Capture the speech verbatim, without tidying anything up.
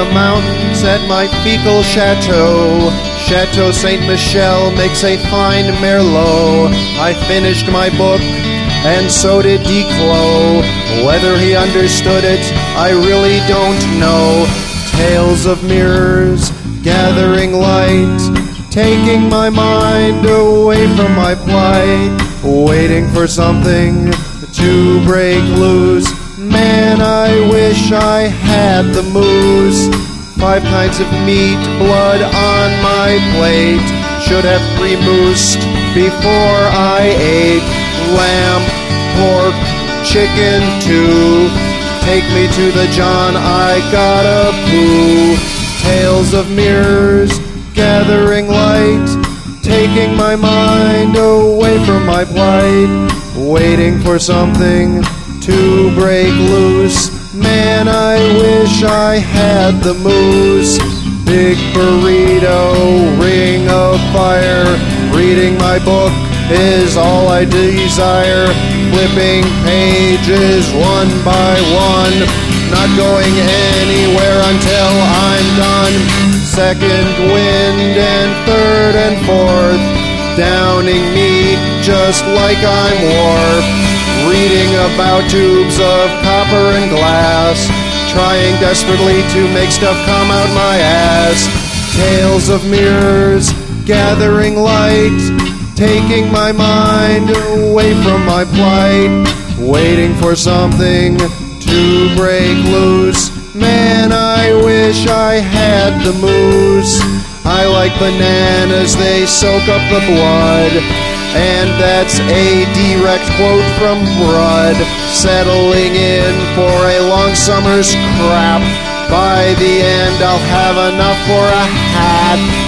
mountains at my fecal chateau. Chateau Saint Michel makes a fine Merlot. I finished my book, and so did Duclos. Whether he understood it, I really don't know. Tales of mirrors, gathering light, taking my mind away from my plight, waiting for something to break loose. Man, I wish I had the moose. Five kinds of meat, blood on my plate. Should have pre-moosed before I ate. Lamb, pork, chicken too. Take me to the John, I gotta poo. Tales of mirrors, gathering light, taking my mind away from my plight, waiting for something to break loose. Man, I wish I had the moose. Big burrito, ring of fire. Reading my book is all I desire. Flipping pages one by one, not going anywhere until I'm done. Second wind and third and fourth, downing meat just like I'm Worf. Reading about tubes of copper and glass, trying desperately to make stuff come out my ass. Tales of mirrors, gathering light, taking my mind away from my plight, waiting for something to break loose. Man, I wish I had the moose. I like bananas, they soak up the blood. And that's a direct quote from Rudd. Settling in for a long summer's crap. By the end, I'll have enough for a hat.